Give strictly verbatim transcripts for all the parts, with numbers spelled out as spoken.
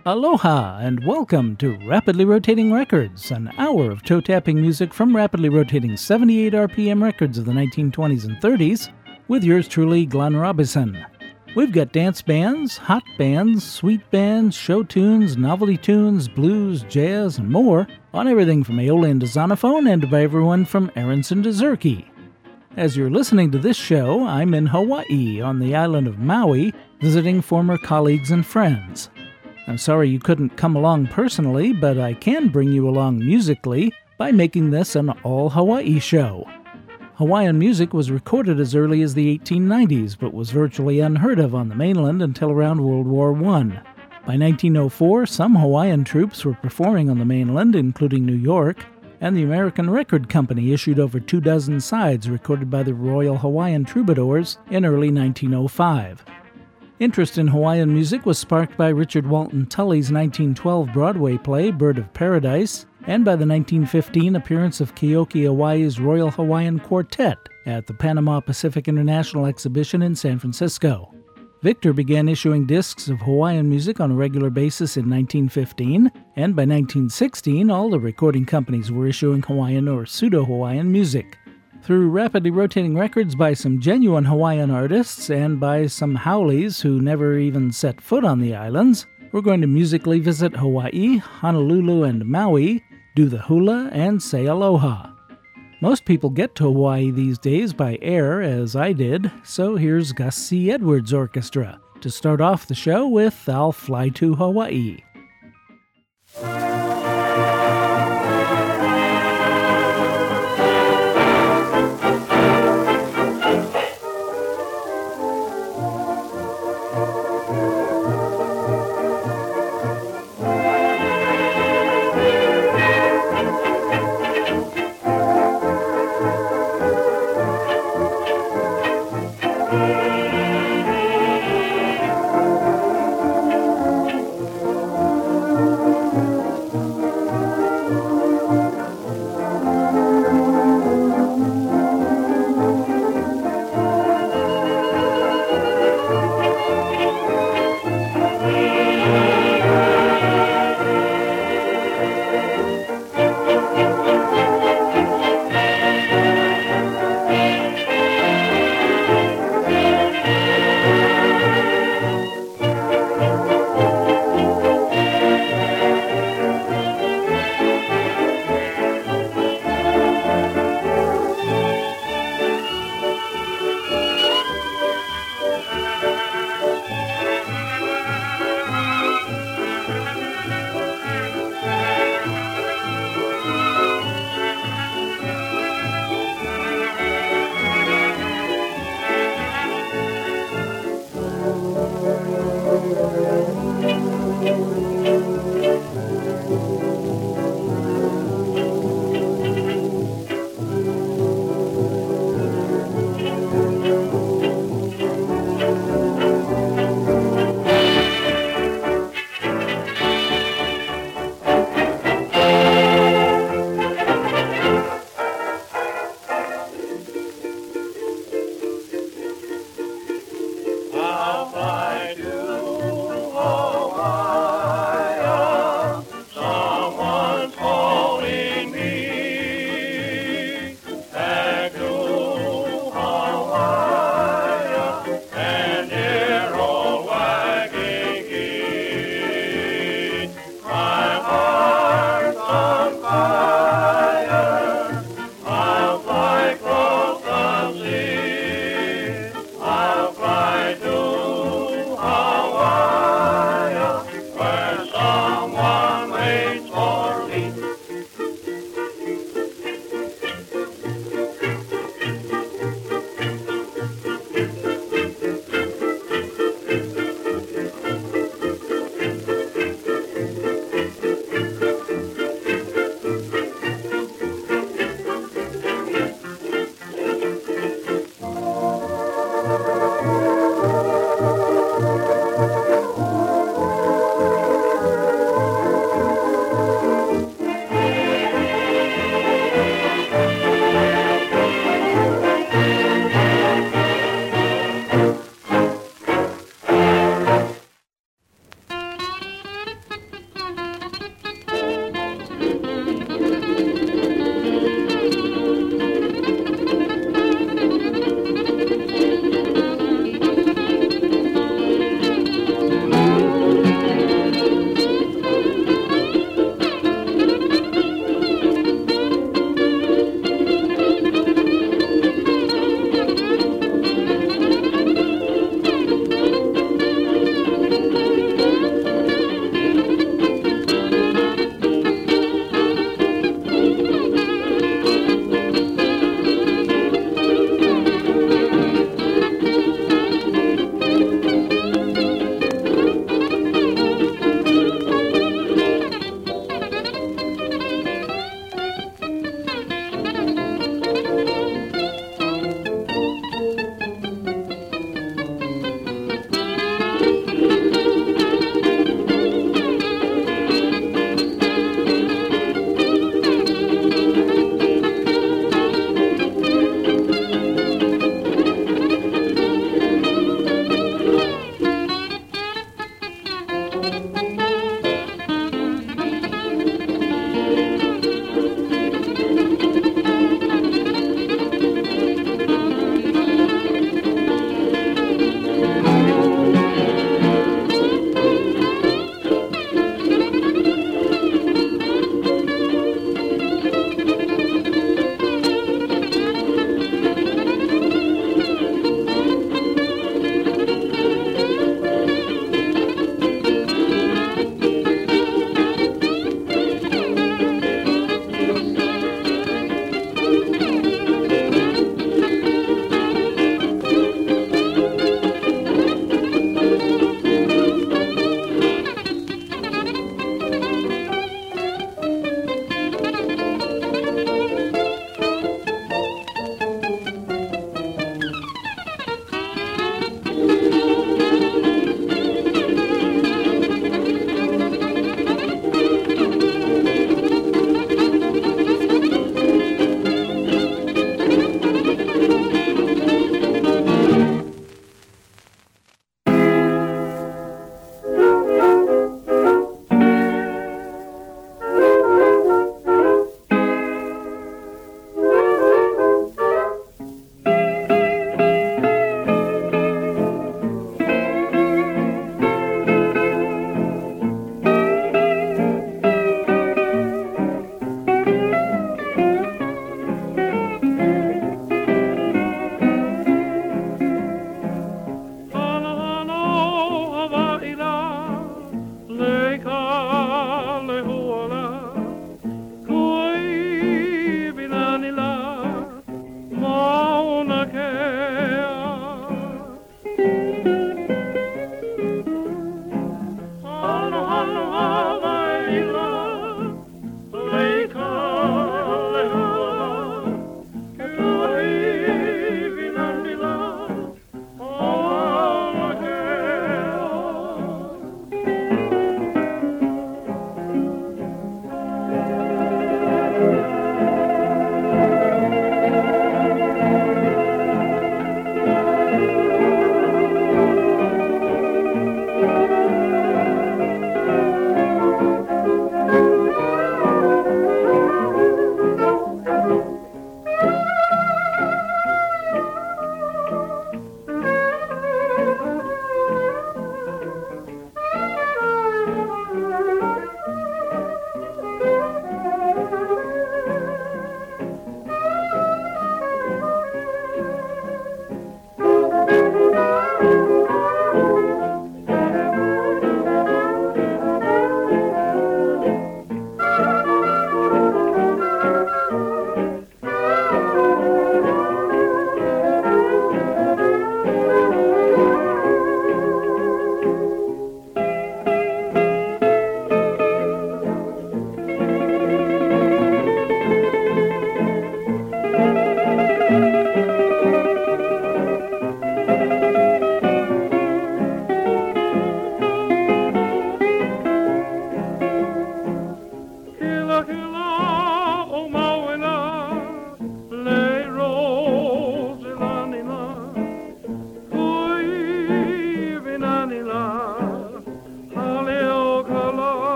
Aloha and welcome to Rapidly Rotating Records, an hour of toe-tapping music from rapidly rotating seventy-eight R P M records of the nineteen twenties and thirties, with yours truly, Glenn Robison. We've got dance bands, hot bands, sweet bands, show tunes, novelty tunes, blues, jazz, and more, on everything from Aeolian to Zonophone and by everyone from Aronson to Zurke. As you're listening to this show, I'm in Hawaii on the island of Maui, visiting former colleagues and friends. I'm sorry you couldn't come along personally, but I can bring you along musically by making this an all-Hawaii show. Hawaiian music was recorded as early as the eighteen nineties, but was virtually unheard of on the mainland until around World War One. By nineteen oh four, some Hawaiian troops were performing on the mainland, including New York, and the American Record Company issued over two dozen sides recorded by the Royal Hawaiian Troubadours in early nineteen oh five. Interest in Hawaiian music was sparked by Richard Walton Tully's nineteen twelve Broadway play, Bird of Paradise, and by the nineteen fifteen appearance of Keoki Awai's Royal Hawaiian Quartet at the Panama Pacific International Exhibition in San Francisco. Victor began issuing discs of Hawaiian music on a regular basis in nineteen fifteen, and by nineteen sixteen all the recording companies were issuing Hawaiian or pseudo-Hawaiian music. Through rapidly rotating records by some genuine Hawaiian artists and by some haoles who never even set foot on the islands, we're going to musically visit Hawaii, Honolulu, and Maui, do the hula, and say aloha. Most people get to Hawaii these days by air, as I did, so here's Gus C. Edwards Orchestra to start off the show with I'll Fly to Hawaii.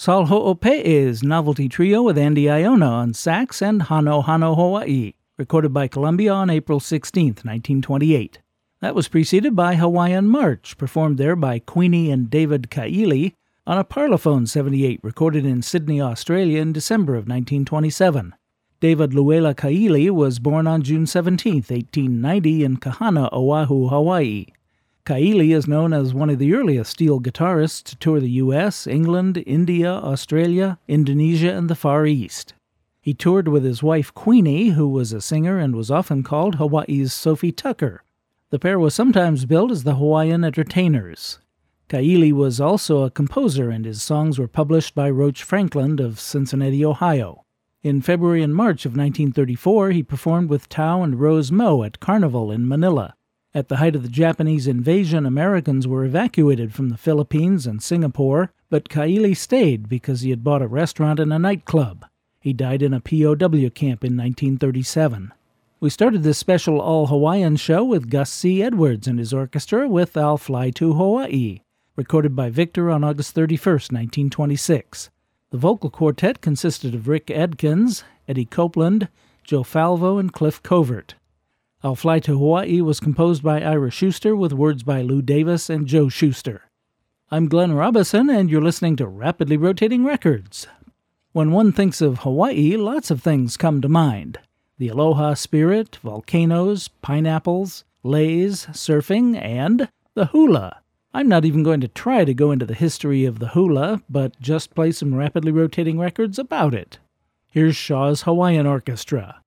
Sal Ho'ope'e's Novelty Trio with Andy Iona on sax and Hano Hano Hawaii, recorded by Columbia on April sixteenth, nineteen twenty-eight. That was preceded by Hawaiian March, performed there by Queenie and David Kaili on a Parlophone seventy-eight, recorded in Sydney, Australia in December of nineteen twenty-seven. David Luela Kaili was born on June seventeenth, eighteen ninety in Kahana, Oahu, Hawaii. Kaili is known as one of the earliest steel guitarists to tour the U S, England, India, Australia, Indonesia, and the Far East. He toured with his wife Queenie, who was a singer and was often called Hawaii's Sophie Tucker. The pair was sometimes billed as the Hawaiian Entertainers. Kaili was also a composer, and his songs were published by Roach Franklin of Cincinnati, Ohio. In February and March of nineteen thirty-four, he performed with Tao and Rose Mo at Carnival in Manila. At the height of the Japanese invasion, Americans were evacuated from the Philippines and Singapore, but Kaili stayed because he had bought a restaurant and a nightclub. He died in a P O W camp in nineteen thirty-seven. We started this special all-Hawaiian show with Gus C. Edwards and his orchestra with I'll Fly to Hawaii, recorded by Victor on August thirty-first, nineteen twenty-six. The vocal quartet consisted of Rick Adkins, Eddie Copeland, Joe Falvo, and Cliff Covert. I'll Fly to Hawaii was composed by Ira Schuster with words by Lou Davis and Joe Schuster. I'm Glenn Robison, and you're listening to Rapidly Rotating Records. When one thinks of Hawaii, lots of things come to mind. The aloha spirit, volcanoes, pineapples, leis, surfing, and the hula. I'm not even going to try to go into the history of the hula, but just play some rapidly rotating records about it. Here's Shaw's Hawaiian Orchestra.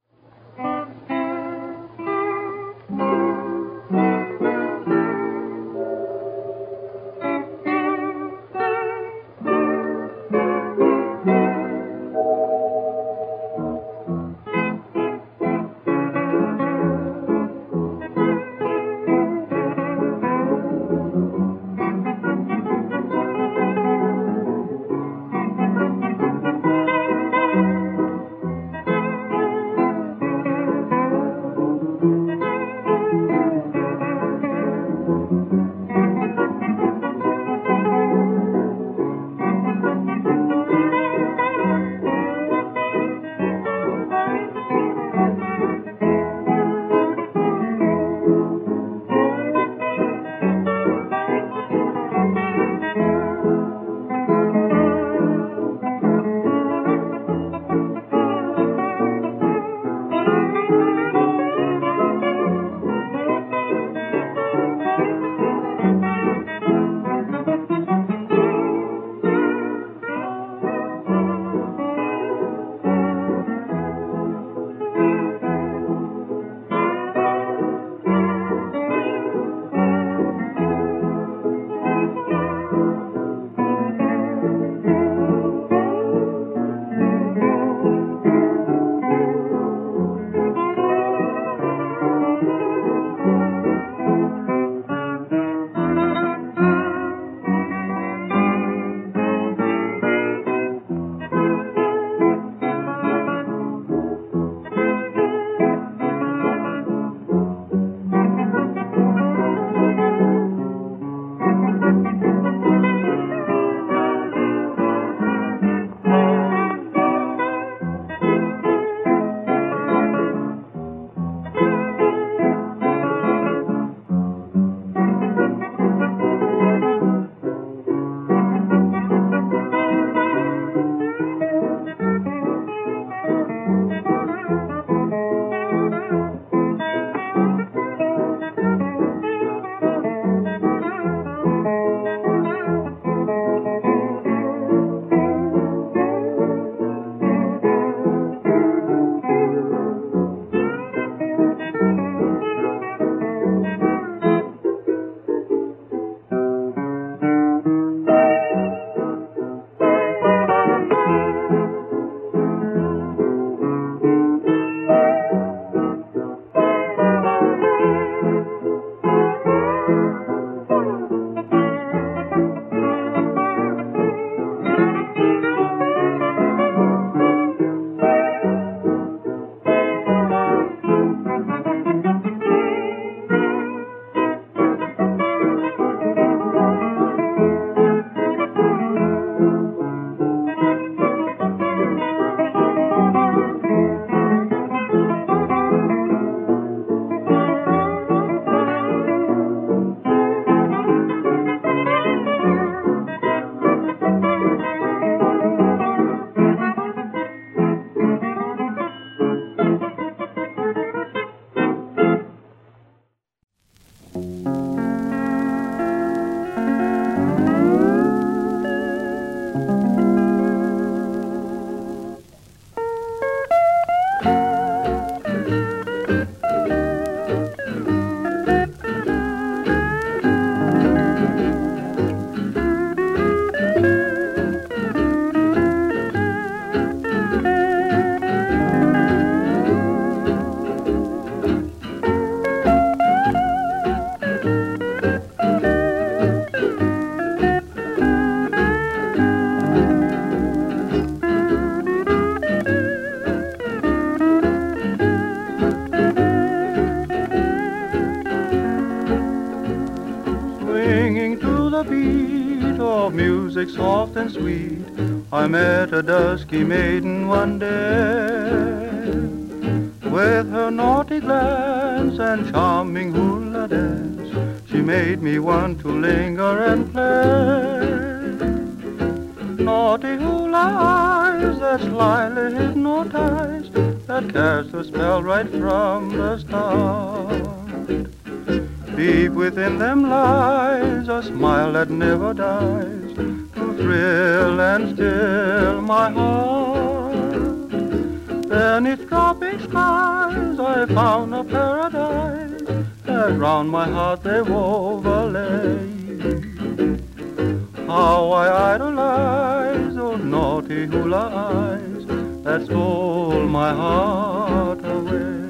music soft and sweet, I met a dusky maiden one day. With her naughty glance and charming hula dance, she made me want to linger and play. Naughty hula eyes that slyly hypnotize, that cast a spell right from the start. Deep within them lies a smile that never dies, to thrill and still my heart. Beneath tropic skies I found a paradise, that round my heart they wove a lace. How I idolize those naughty hula eyes that stole my heart away.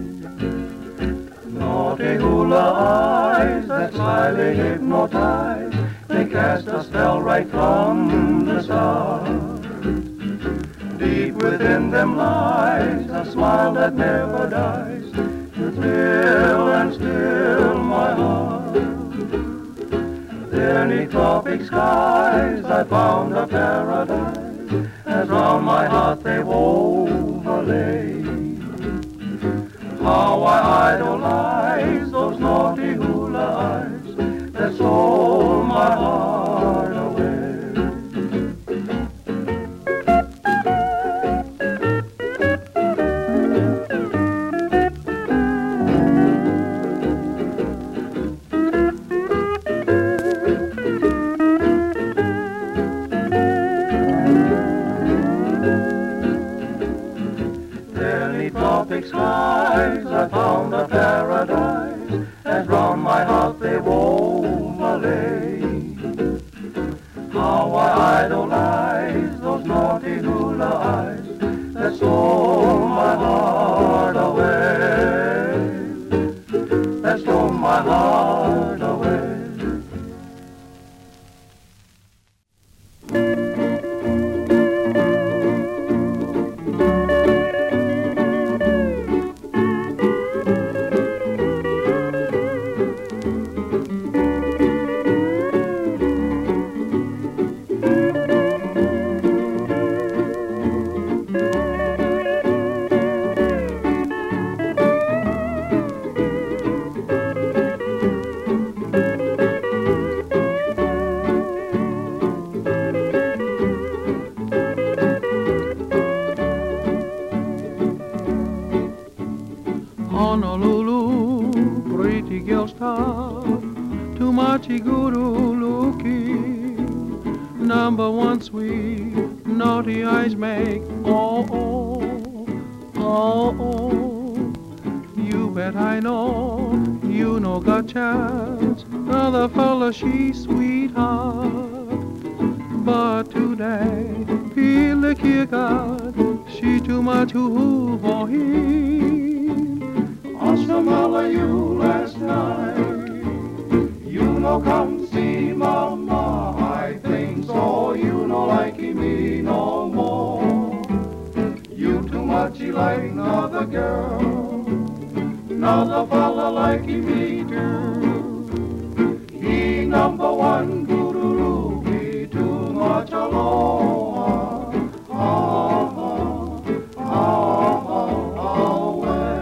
Naughty hula eyes that slyly hypnotize, they cast a spell right from the start. Deep within them lies a smile that never dies, to thrill and still my heart. There 'neath tropic skies I found a paradise, as round my heart they wove a lace. How I idolize those naughty hula eyes that stole my heart away. Tropic skies I found a paradise, as round my heart they wove a lace. How I idolize those naughty hula eyes that stole my heart away, that stole my heart away. Honolulu, pretty girl stop, Tumachiguruluki. Number one sweet, naughty eyes make, oh, oh, oh, oh. You bet I know, you know got chance, other fella she's sweetheart. But today, feel the kick out, she too much hoo for him. I smell you last night. You know come see mama. I think so. You no like me no more. You too much like another girl. Another fella like me too. He number one guru. He too much alone. Oh, oh, oh, oh, oh, well.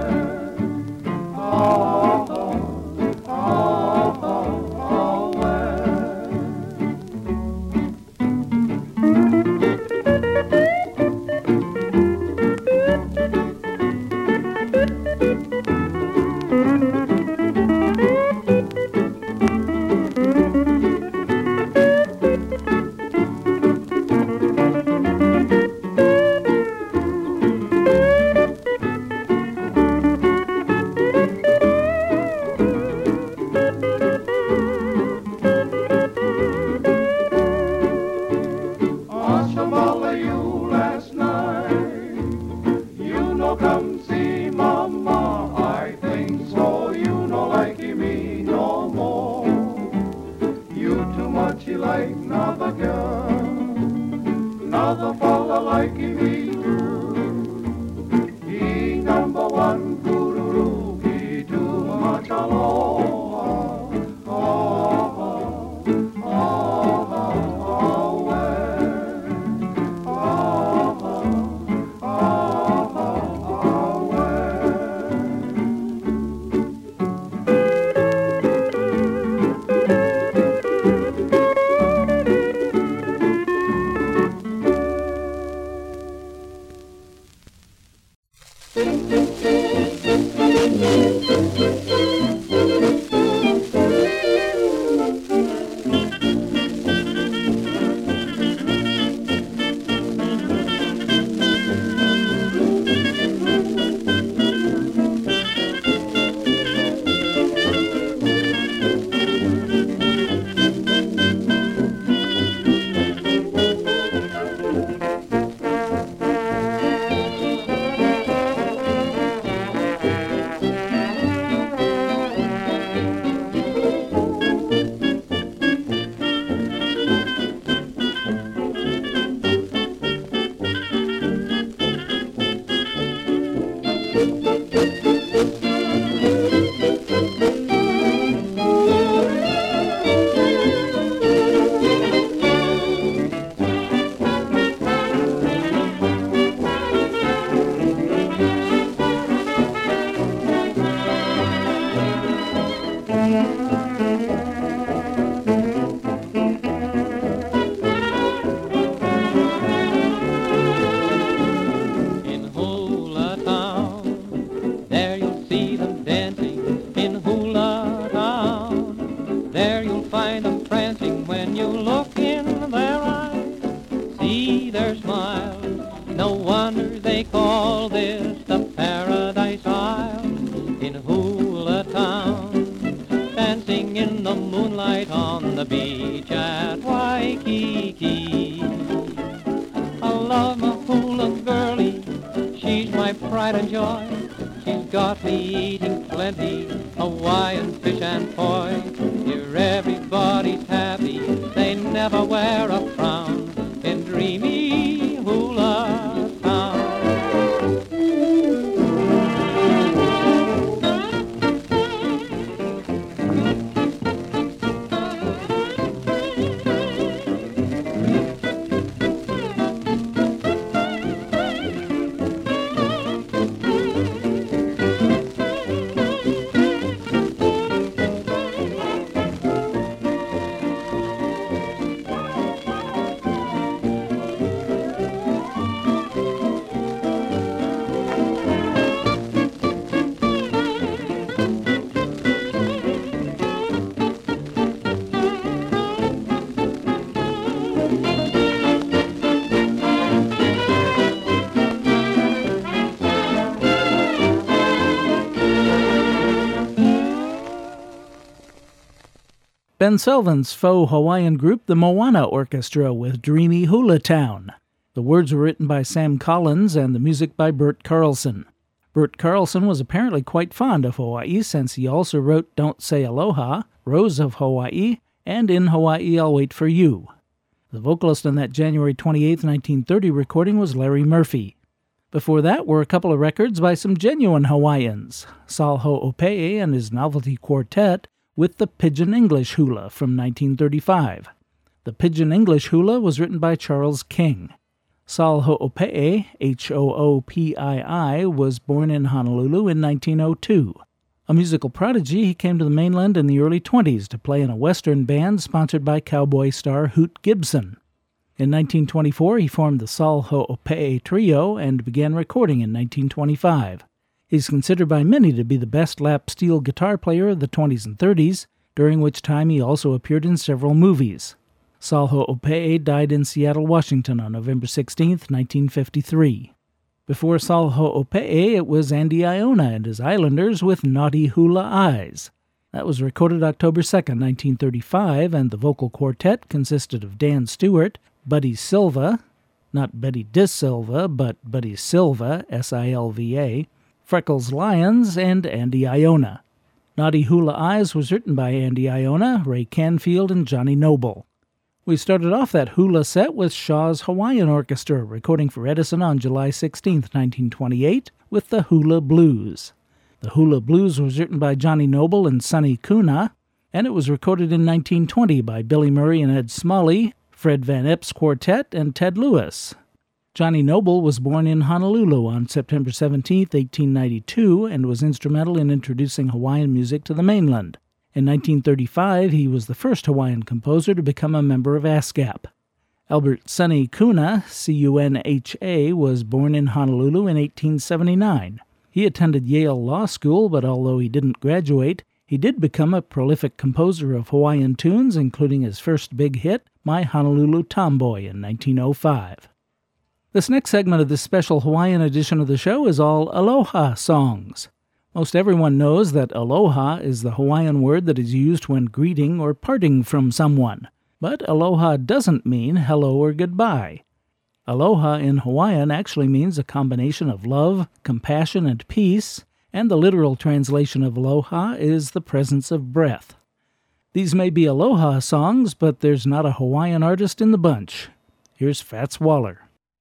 Ben Selvins' faux Hawaiian group, the Moana Orchestra, with Dreamy Hula Town. The words were written by Sam Collins and the music by Bert Carlson. Bert Carlson was apparently quite fond of Hawaii, since he also wrote Don't Say Aloha, Rose of Hawaii, and In Hawaii I'll Wait for You. The vocalist on that January twenty-eighth, nineteen thirty recording was Larry Murphy. Before that were a couple of records by some genuine Hawaiians, Saul Ho'opee and his Novelty Quartet, with the Pidgin English Hula from nineteen thirty-five. The Pidgin English Hula was written by Charles King. Saul Ho'opee, H O O P I I, was born in Honolulu in nineteen oh two. A musical prodigy, he came to the mainland in the early twenties to play in a Western band sponsored by cowboy star Hoot Gibson. In nineteen twenty-four, he formed the Saul Ho'opee Trio and began recording in nineteen twenty-five. He's considered by many to be the best lap steel guitar player of the twenties and thirties, during which time he also appeared in several movies. Saul Ho'opee died in Seattle, Washington on November sixteenth, nineteen fifty-three. Before Saul Ho'opee, it was Andy Iona and his Islanders with Naughty Hula Eyes. That was recorded October second, nineteen thirty-five, and the vocal quartet consisted of Dan Stewart, Buddy Silva, not Betty DiSilva, but Buddy Silva, S I L V A, Freckles Lyons, and Andy Iona. Naughty Hula Eyes was written by Andy Iona, Ray Canfield, and Johnny Noble. We started off that hula set with Shaw's Hawaiian Orchestra, recording for Edison on July sixteenth, nineteen twenty-eight, with the Hula Blues. The Hula Blues was written by Johnny Noble and Sonny Kuna, and it was recorded in nineteen twenty by Billy Murray and Ed Smalley, Fred Van Epps Quartet, and Ted Lewis. Johnny Noble was born in Honolulu on September seventeenth, eighteen ninety-two, and was instrumental in introducing Hawaiian music to the mainland. In nineteen thirty-five, he was the first Hawaiian composer to become a member of ASCAP. Albert Sonny Cunha, C U N H A, was born in Honolulu in eighteen seventy-nine. He attended Yale Law School, but although he didn't graduate, he did become a prolific composer of Hawaiian tunes, including his first big hit, My Honolulu Tomboy, in nineteen oh five. This next segment of this special Hawaiian edition of the show is all aloha songs. Most everyone knows that aloha is the Hawaiian word that is used when greeting or parting from someone. But aloha doesn't mean hello or goodbye. Aloha in Hawaiian actually means a combination of love, compassion, and peace, and the literal translation of aloha is the presence of breath. These may be aloha songs, but there's not a Hawaiian artist in the bunch. Here's Fats Waller.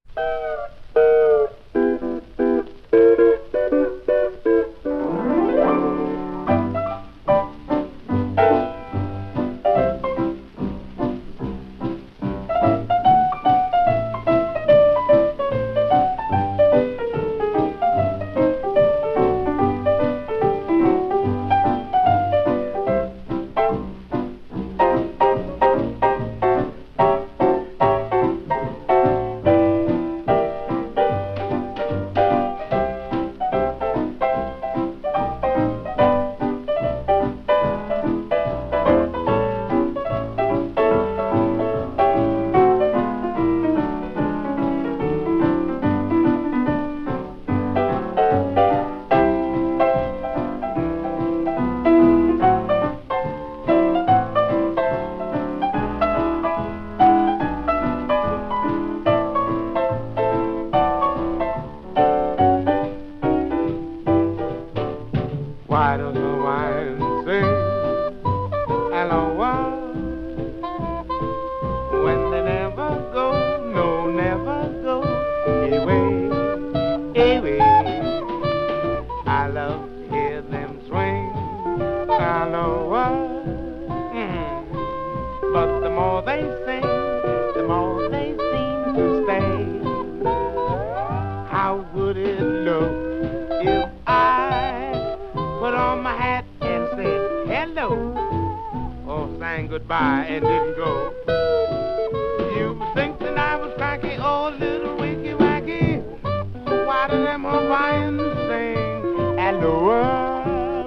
Goodbye and didn't go. You think that I was cracky, oh little wicky wacky. Why do them Hawaiians sing aloha?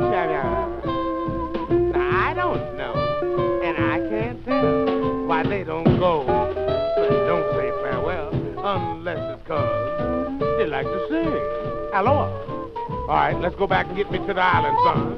Now I don't know, and I can't tell why they don't go. But don't say farewell unless it's 'cause they like to sing aloha. All right, let's go back and get me to the island, son.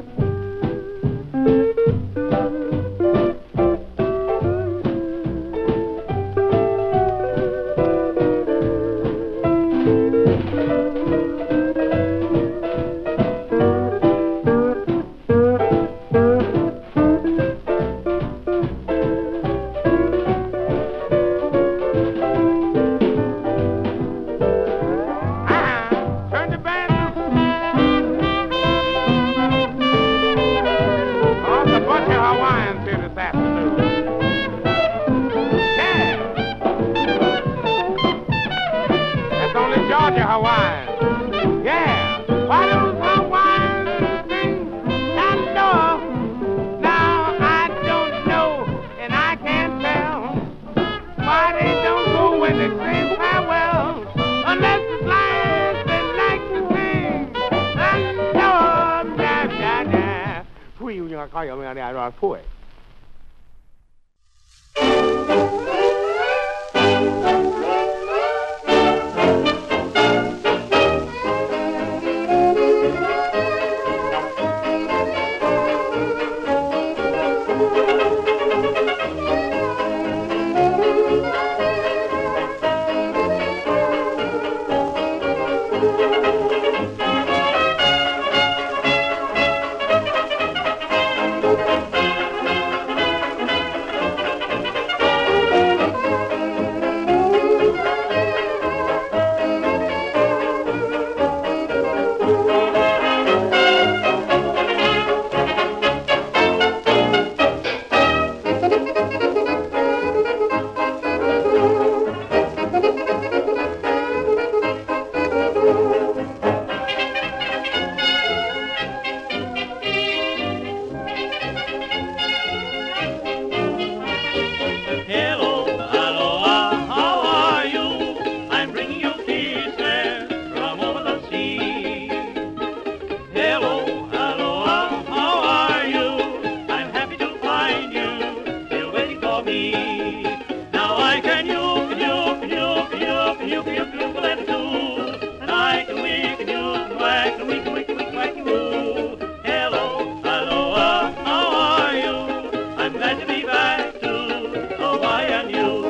quick, quick, quacky, woo. Hello, aloha, how are you? I'm glad to be back to Hawaii and you.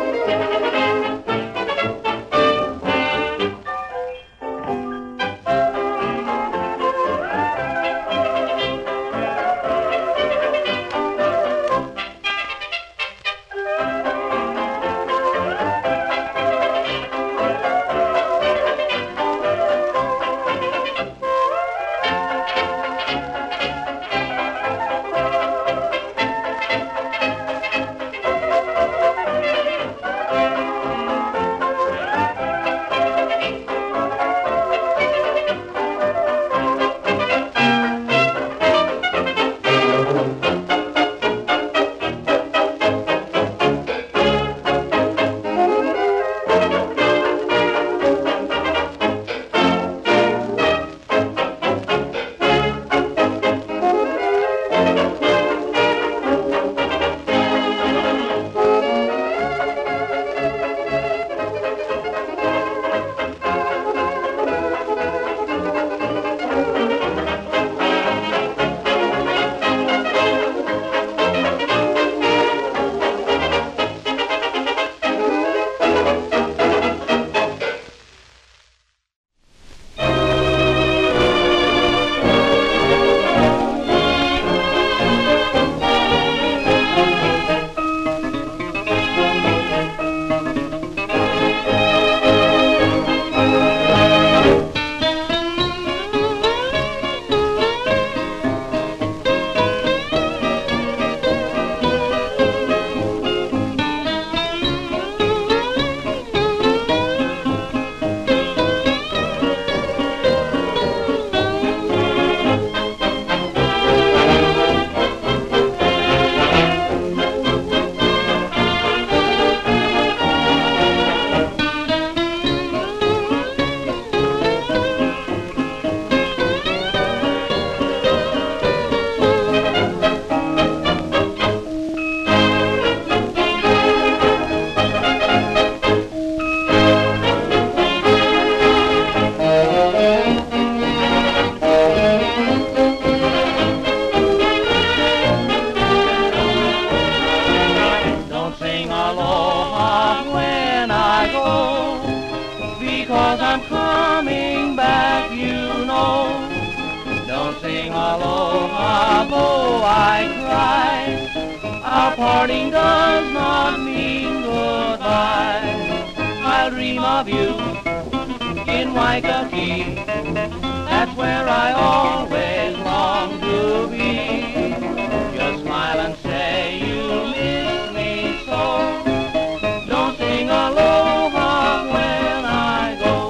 because I'm coming back, you know. Don't sing aloha, though I cry. Our parting does not mean goodbye. I'll dream of you in Waikiki. That's where I always long to be. Just smile and say you miss me so. Don't sing aloha when I go.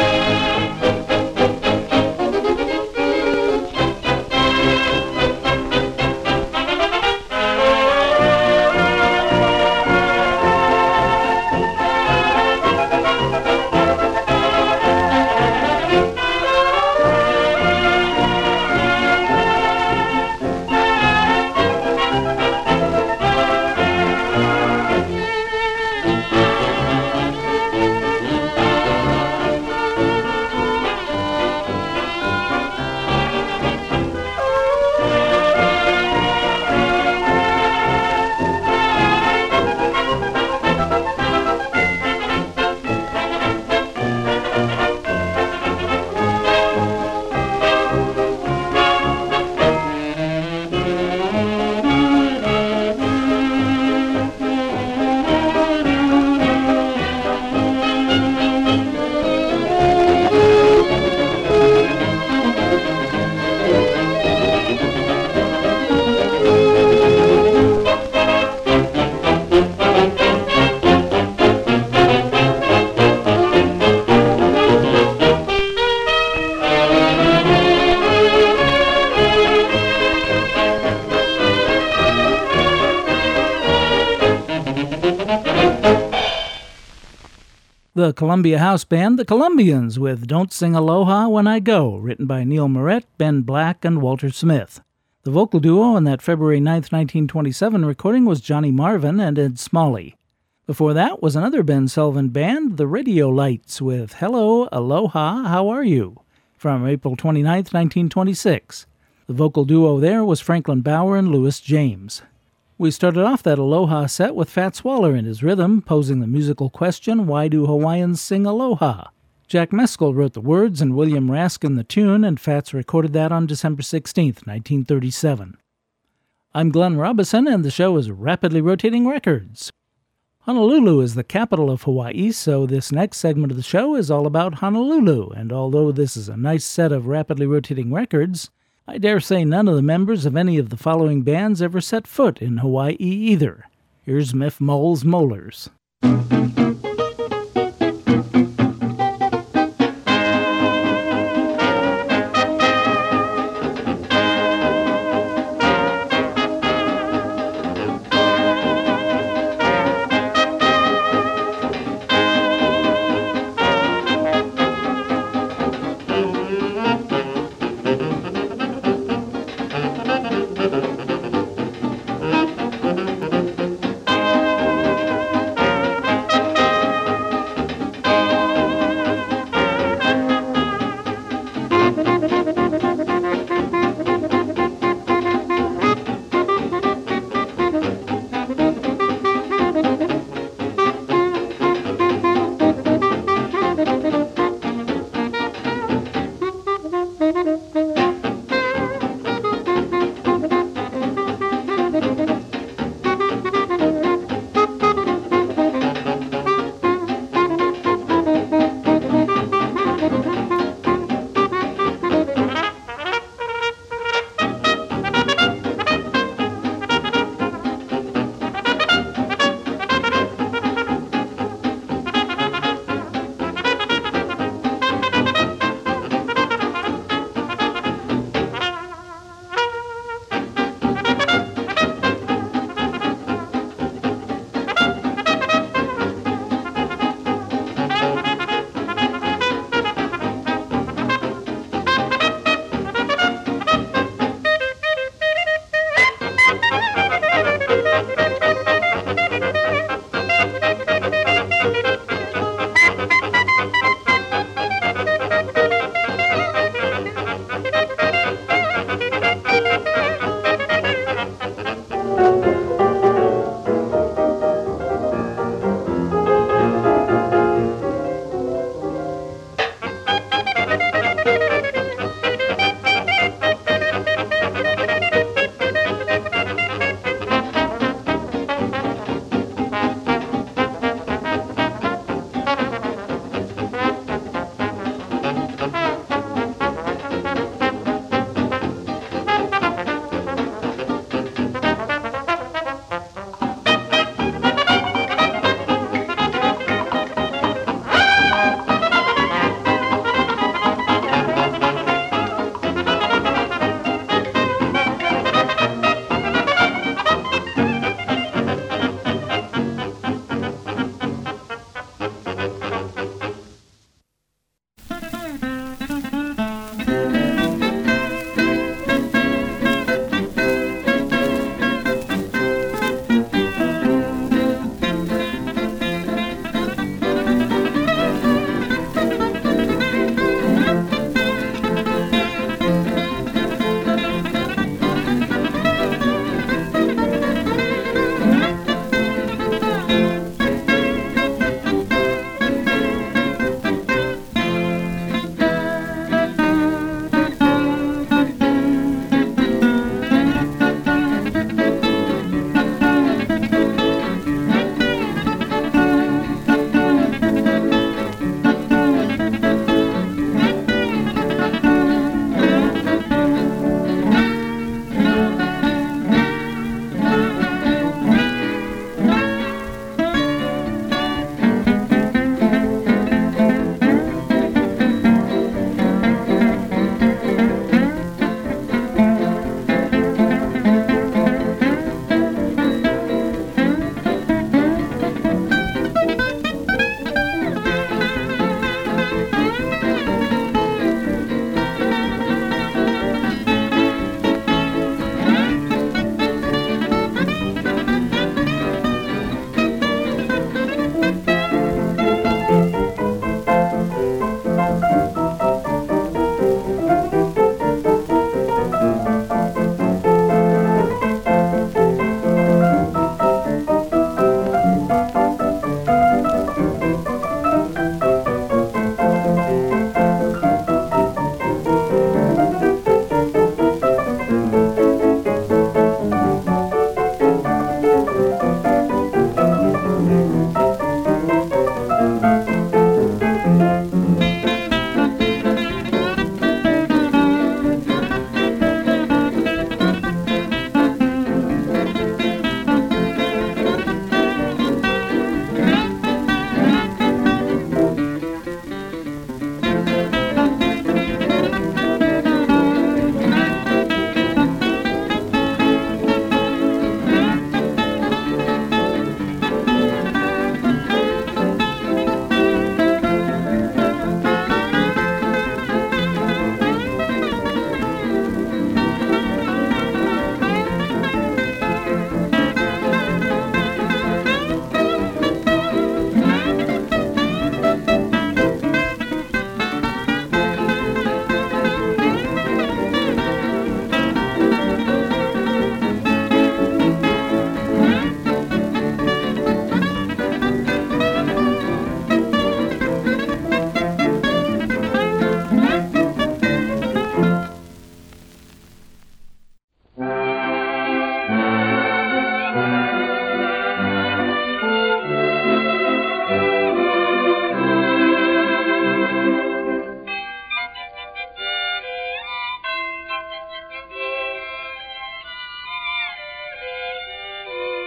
The Columbia House Band, the Columbians, with Don't Sing Aloha When I Go, written by Neil Moret, Ben Black, and Walter Smith. The vocal duo on that February ninth, nineteen twenty-seven recording was Johnny Marvin and Ed Smalley. Before that was another Ben Sullivan band, the Radio Lights, with Hello, Aloha, How Are You? from April twenty-ninth, nineteen twenty-six. The vocal duo there was Franklin Bauer and Louis James. We started off that Aloha set with Fats Waller in his rhythm, posing the musical question, why do Hawaiians sing Aloha? Jack Meskel wrote the words and William Raskin the tune, and Fats recorded that on December sixteenth, nineteen thirty-seven. I'm Glenn Robison, and the show is Rapidly Rotating Records. Honolulu is the capital of Hawaii, so this next segment of the show is all about Honolulu, and although this is a nice set of rapidly rotating records, I dare say none of the members of any of the following bands ever set foot in Hawaii either. Here's Miff Mole's Molars.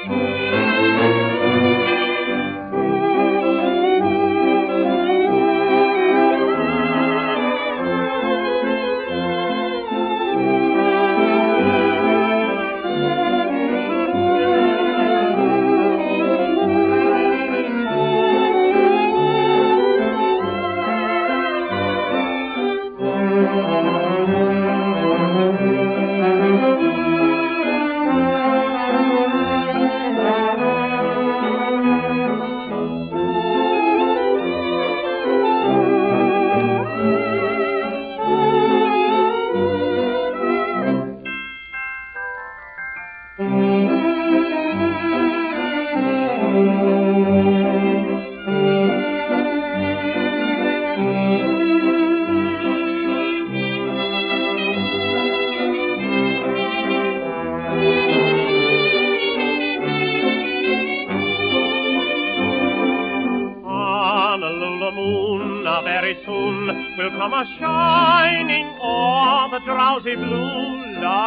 Will come a-shining o'er the drowsy blue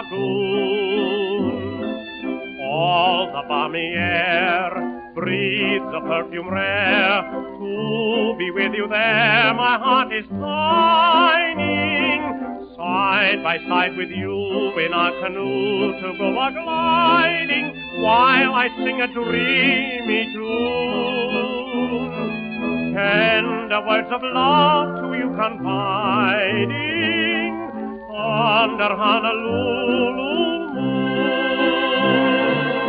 lagoon. All the balmy air breathes a perfume rare. To be with you there, my heart is pining. Side by side with you in our canoe to go a-gliding, while I sing a dreamy tune. Tender words of love to you confiding under Honolulu moon.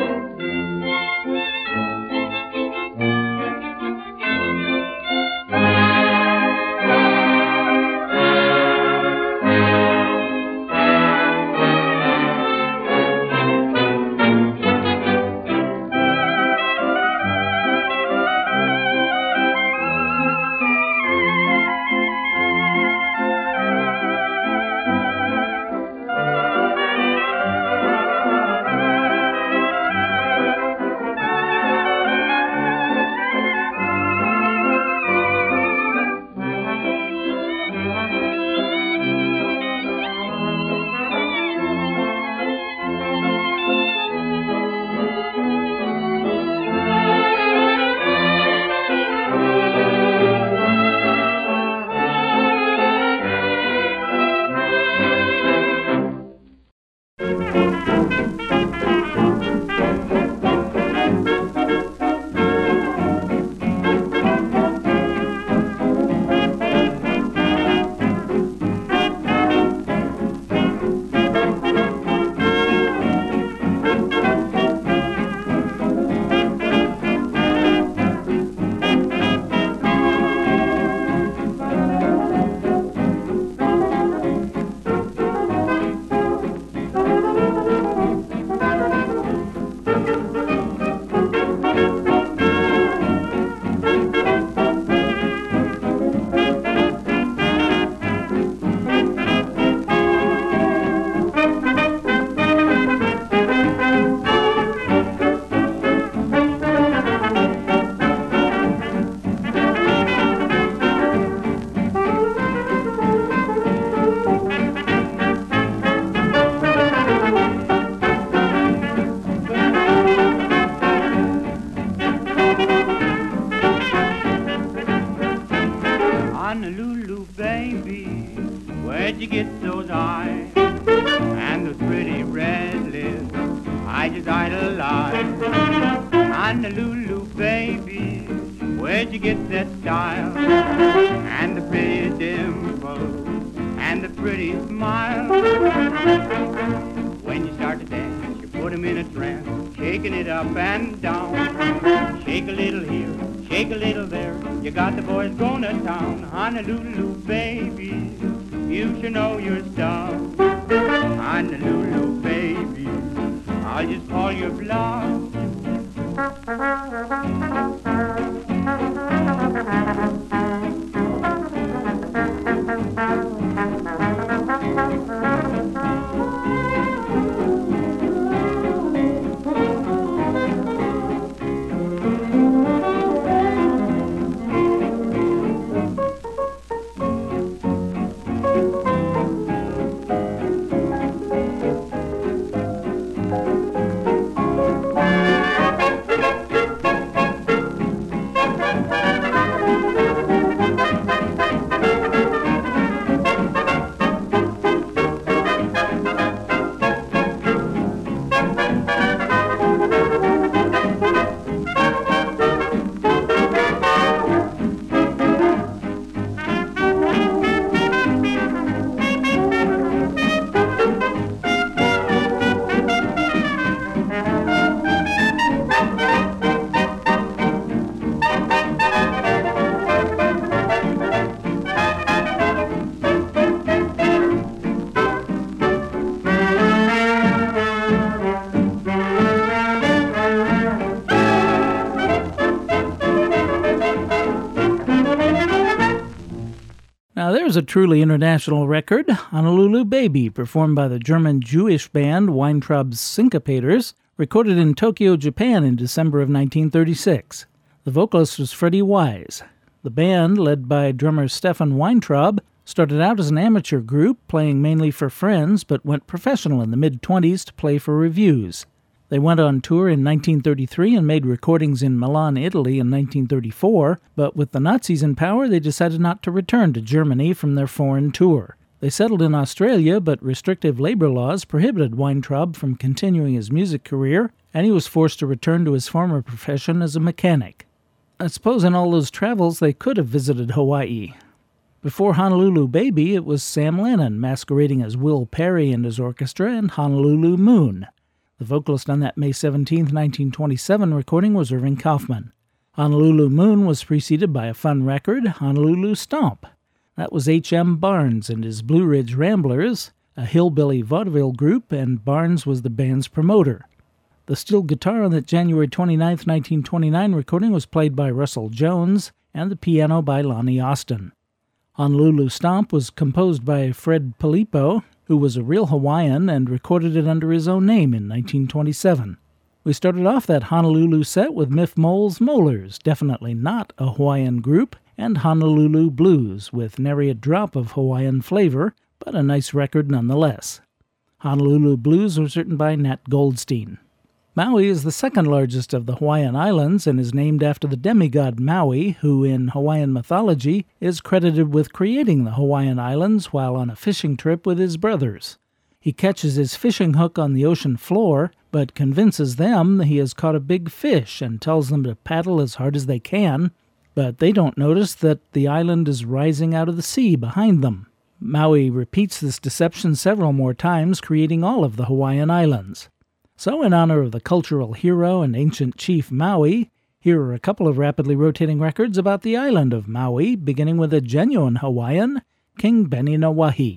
Honolulu, baby, where'd you get those eyes and those pretty red lips I just idolize? Honolulu, baby, where'd you get that style and the pretty dimples and the pretty smile? When you start to dance, you put 'em in a trance, shaking it up and down. Shake a little here, shake a little there, you got the boys going to town. Honolulu, baby, you should know your stuff. Honolulu, baby, I'll just call your bluff. Here's a truly international record, Honolulu Baby, performed by the German Jewish band Weintraub's Syncopators, recorded in Tokyo, Japan in December of nineteen thirty-six. The vocalist was Freddie Wise. The band, led by drummer Stefan Weintraub, started out as an amateur group, playing mainly for friends, but went professional in the mid-twenties to play for revues. They went on tour in nineteen thirty-three and made recordings in Milan, Italy in nineteen thirty-four, but with the Nazis in power, they decided not to return to Germany from their foreign tour. They settled in Australia, but restrictive labor laws prohibited Weintraub from continuing his music career, and he was forced to return to his former profession as a mechanic. I suppose in all those travels they could have visited Hawaii. Before Honolulu Baby, it was Sam Lennon masquerading as Will Perry and his orchestra in Honolulu Moon. The vocalist on that May seventeenth, nineteen twenty-seven recording was Irving Kaufman. Honolulu Moon was preceded by a fun record, Honolulu Stomp. That was H M Barnes and his Blue Ridge Ramblers, a hillbilly vaudeville group, and Barnes was the band's promoter. The steel guitar on that January twenty-ninth, nineteen twenty-nine recording was played by Russell Jones, and the piano by Lonnie Austin. Honolulu Stomp was composed by Fred Pilipo, who was a real Hawaiian and recorded it under his own name in nineteen twenty-seven. We started off that Honolulu set with Miff Mole's Molars, definitely not a Hawaiian group, and Honolulu Blues, with nary a drop of Hawaiian flavor, but a nice record nonetheless. Honolulu Blues was written by Nat Goldstein. Maui is the second largest of the Hawaiian Islands and is named after the demigod Maui, who in Hawaiian mythology is credited with creating the Hawaiian Islands while on a fishing trip with his brothers. He catches his fishing hook on the ocean floor, but convinces them that he has caught a big fish and tells them to paddle as hard as they can, but they don't notice that the island is rising out of the sea behind them. Maui repeats this deception several more times, creating all of the Hawaiian Islands. So, in honor of the cultural hero and ancient chief Maui, here are a couple of rapidly rotating records about the island of Maui, beginning with a genuine Hawaiian, King Beninawahi.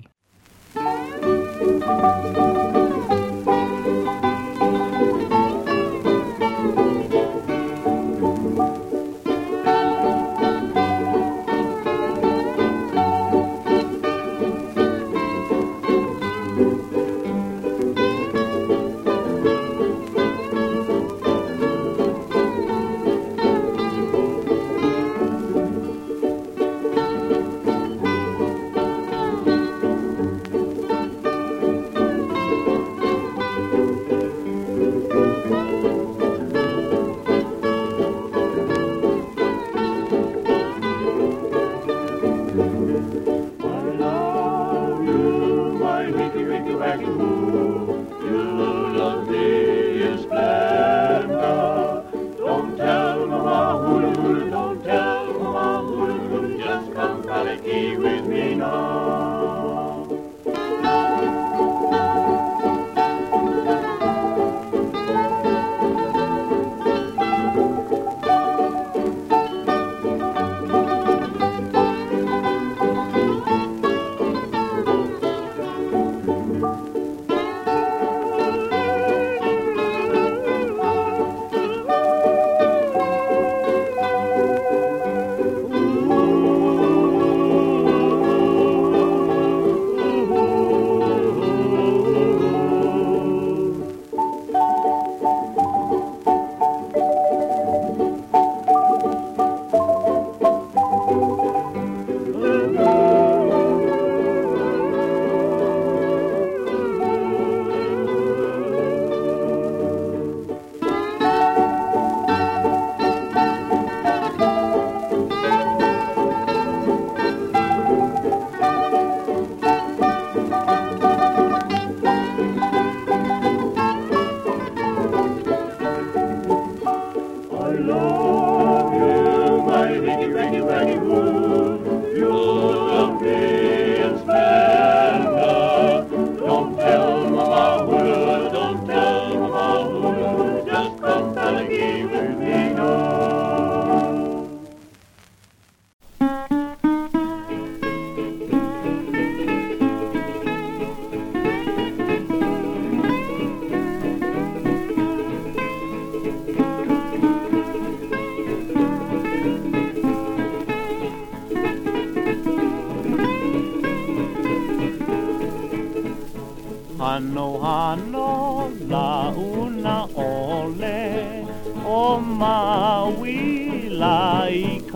Hano hano la una ole o Maui la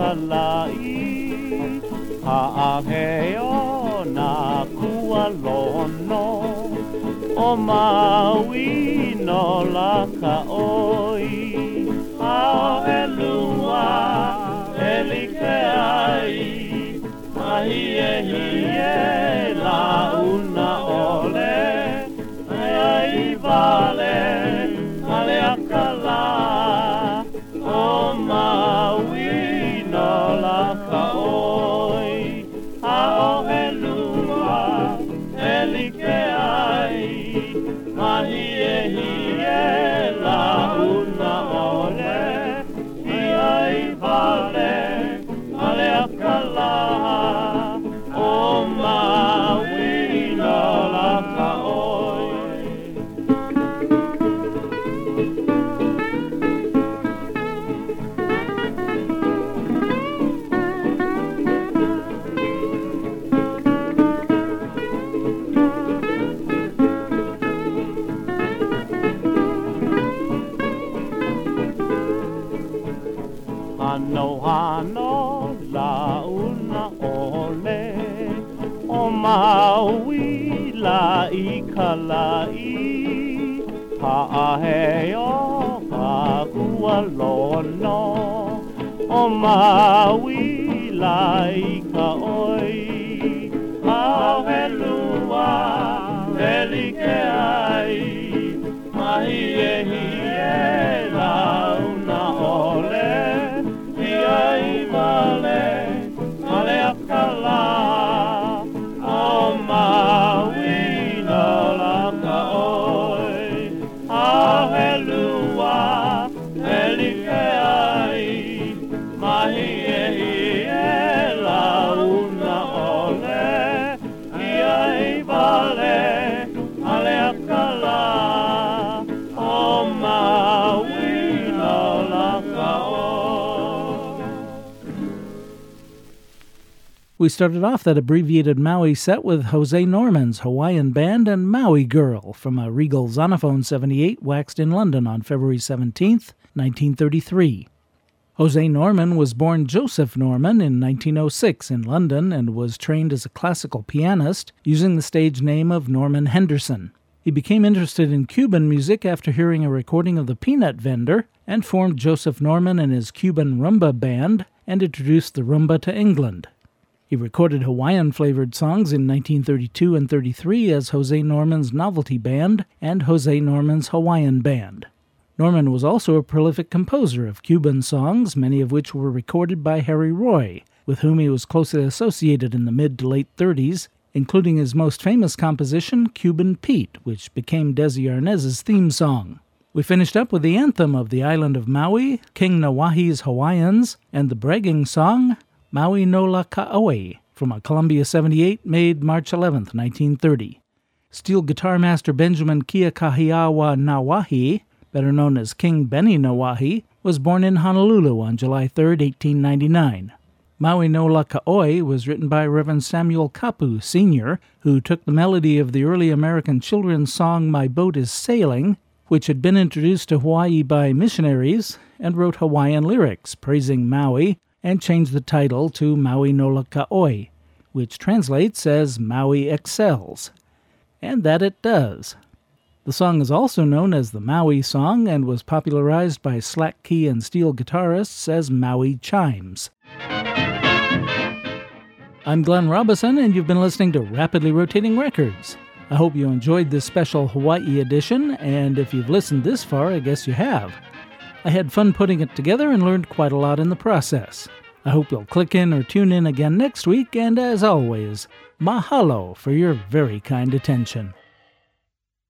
ikalai Ha'aheo na kualono o Maui no la kaoi Ha'elua elikeai Mahie hie la una ole Ai vale aleakala o Maui no la kaoi Ha'o elua elikeai Mahie hie la una ole Ai vale aleakala o Maui no la kaoi Hano hano la una ole o Maui la ikalai Ha'aheo ha'kualono o Maui la ikaoi Ha'ohelua elikeai Mahie hie la una ole Ai vale aleakala o Maui no la kaoi Ha'ohelua elikeai Mahie hie la una ole Ai vale aleakala o Maui no la kaoi We started off that abbreviated Maui set with Jose Norman's Hawaiian Band and Maui Girl from a Regal Zonophone seventy-eight waxed in London on February seventeenth, nineteen thirty-three. Jose Norman was born Joseph Norman in nineteen oh six in London and was trained as a classical pianist using the stage name of Norman Henderson. He became interested in Cuban music after hearing a recording of the Peanut Vendor and formed Joseph Norman and his Cuban Rumba Band and introduced the rumba to England. He recorded Hawaiian-flavored songs in nineteen thirty-two and thirty-three as Jose Norman's Novelty Band and Jose Norman's Hawaiian Band. Norman was also a prolific composer of Cuban songs, many of which were recorded by Harry Roy, with whom he was closely associated in the mid to late thirties, including his most famous composition, Cuban Pete, which became Desi Arnaz's theme song. We finished up with the anthem of the island of Maui, King Nawahi's Hawaiians, and the bragging song, Maui no la Ka'oi, from a Columbia seventy-eight made March eleventh, nineteen thirty. Steel guitar master Benjamin Kiakahiawa Nawahi, better known as King Benny Nawahi, was born in Honolulu on July third, eighteen ninety-nine. Maui no la Ka'oi was written by Reverend Samuel Kapu, Senior, who took the melody of the early American children's song My Boat is Sailing, which had been introduced to Hawaii by missionaries, and wrote Hawaiian lyrics praising Maui, and changed the title to Maui no la Ka'oi, which translates as Maui Excels. And that it does. The song is also known as the Maui Song and was popularized by slack key and steel guitarists as Maui Chimes. I'm Glenn Robison, and you've been listening to Rapidly Rotating Records. I hope you enjoyed this special Hawaii edition, and if you've listened this far, I guess you have. I had fun putting it together and learned quite a lot in the process. I hope you'll click in or tune in again next week, and as always, mahalo for your very kind attention.